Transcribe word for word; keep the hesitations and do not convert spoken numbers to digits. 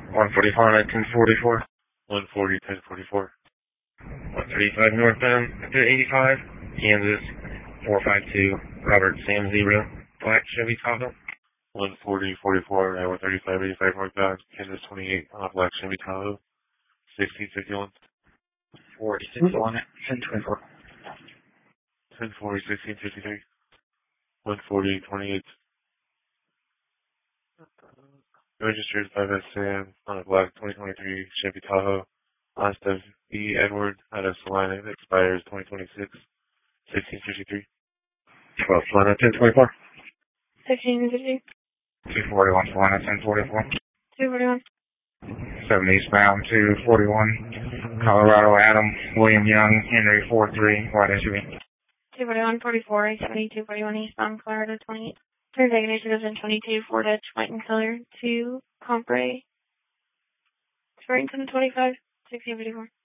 one forty-four, ten forty-four. one forty, ten forty-four. one thirty-five northbound to eighty-five, Kansas, four five two, Robert Sam Zero, black Chevy Tahoe. one forty, forty-four, and one thirty-five, eighty-five northbound, Kansas twenty-eight, on a black Chevy Tahoe. sixteen fifty-one. forty fifty-one, ten twenty-four. ten forty, sixteen fifty-three. one forty, twenty-eight. Registered five S Sam on a black twenty twenty-three Chevy Tahoe. Last of B. Edward out of Salina, expires twenty twenty-six. sixteen fifty-three. twelve Salina, ten twenty-four. sixteen fifty. two forty-one Salina, ten forty-four. two forty-one. seven eastbound, two forty-one. Colorado Adam, William Young, Henry four three, white S U V. two forty-one, forty-four, seventy-two forty-one eastbound, Colorado twenty-eight. Third negative is in twenty-two, Ford Edge, white in color, two, Compre, Springton twenty-five, sixteen fifty-four.